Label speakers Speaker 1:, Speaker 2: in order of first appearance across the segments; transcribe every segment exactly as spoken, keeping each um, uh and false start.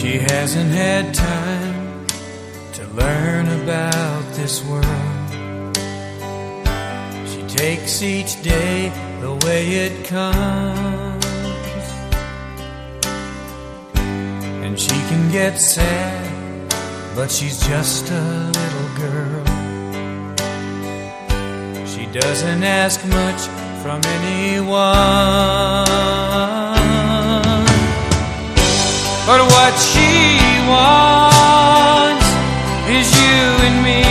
Speaker 1: She hasn't had time to learn about this world. She takes each day the way it comes, and she can get sad, but she's just a little girl. She doesn't ask much from anyone, but what she wants is you and me,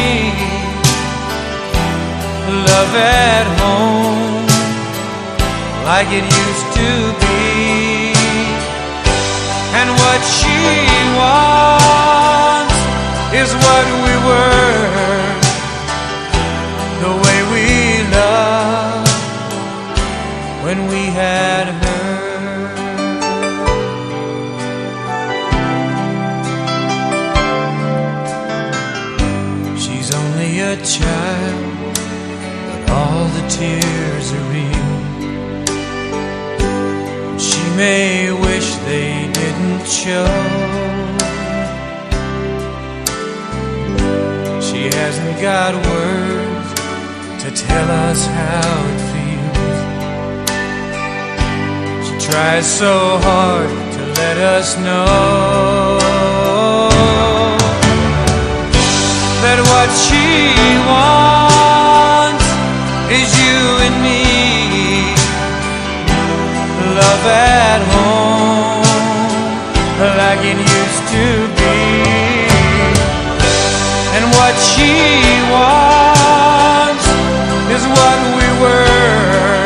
Speaker 1: love at home like it used to be. And what she wants is what we were, the way we loved when we had her. She's only a child, but all the tears are real. She may wish they didn't show. She hasn't got words to tell us how it feels. She tries so hard to let us know that what she wants is you and me, love at home like it used to be. And what she wants is what we were,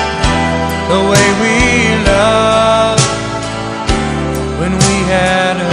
Speaker 1: the way we loved when we had her.